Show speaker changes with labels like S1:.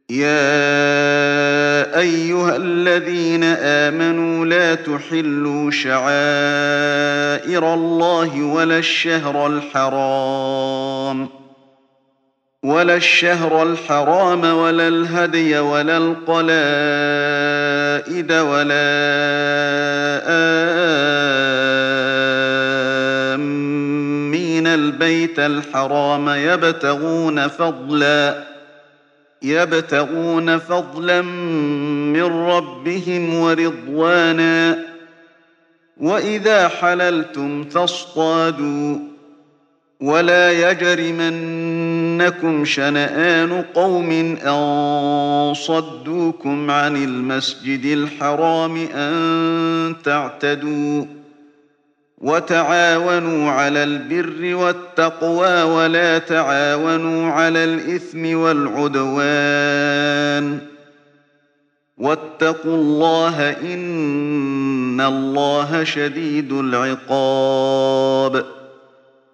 S1: يا أيها الذين آمنوا لا تحلوا شعائر الله ولا الشهر الحرام ولا الهدي ولا القلائد ولا آمين البيت الحرام يبتغون فضلا من ربهم ورضوانا وإذا حللتم فاصطادوا ولا يجرمنكم شنآن قوم أن صدوكم عن المسجد الحرام أن تعتدوا وتعاونوا على البر والتقوى ولا تعاونوا على الإثم والعدوان واتقوا الله إن الله شديد العقاب